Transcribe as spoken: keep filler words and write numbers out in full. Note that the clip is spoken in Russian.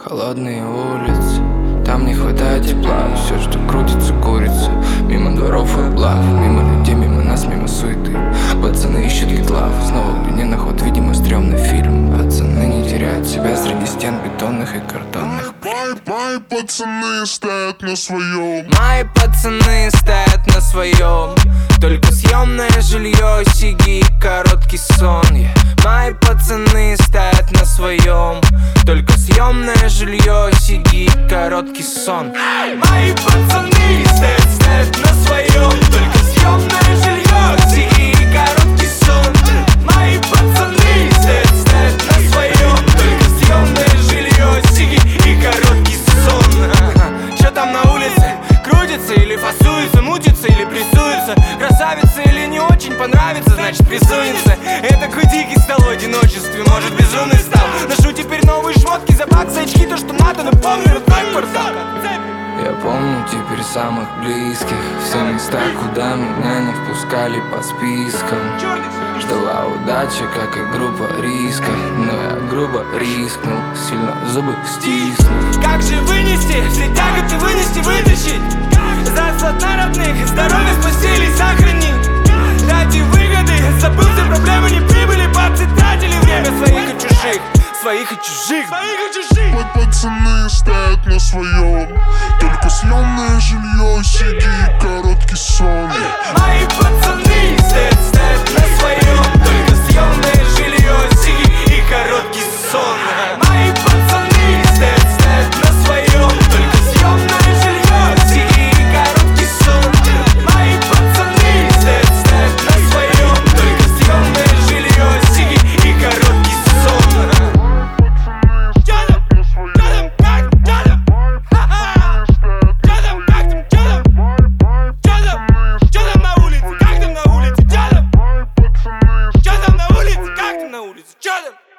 Холодные улицы, там не хватает тепла. Все, что крутится, курица. Мимо дворов и блав, мимо людей, мимо нас, мимо суеты. Пацаны ищут гитлав, снова в меня на ход, видимо, стрёмный фильм. Пацаны не теряют себя среди стен бетонных и картонных. Мои, мои пацаны стоят на своем. Мои пацаны стоят на своем. Только съемное жилье, сиги и короткий сон, yeah. Мои пацаны стоят на своем. Только съемное жилье, сиги и короткий сон. Мои пацаны стоят, стоят на своем. Только съемное жилье, сиги и короткий сон. Мои пацаны стоят, стоят на своем. Только съемное жилье, сиги и короткий сон. Чё там на улице? Крутится или фасуется, мутится или прессуется? Красавица или не очень понравится, значит прессуется. Я такой дикий стал в одиночестве, может безумный стал. Ношу теперь новые шмотки за баксы, очки, то что надо, напомню твой портал. Я помню теперь самых близких, все места, куда меня не впускали по спискам. Ждала удача, как и группа риска, но я грубо рискнул, сильно зубы стиснул. Как же вынести, все тяготы вынести, вытащить? Заслать на родных, здоровье спасти или сохранить? Ради выгоды, забыл все проблемы, не прибыли, бабцы тратили время своих и чужих. Своих и чужих, своих и чужих. Мои пацаны стоят на своем. Только съемное жилье, сиги и короткий сон. Мои пацаны стоят, стоят на своем. Только съемное жилье, сиги и короткий сон. Мои пацаны стоят, стоят на своем. Только съемное жилье, сиги и короткий сон. Мои пацаны стоят, стоят на своем. Только съемное жилье, сиги и короткий сон. Чё там?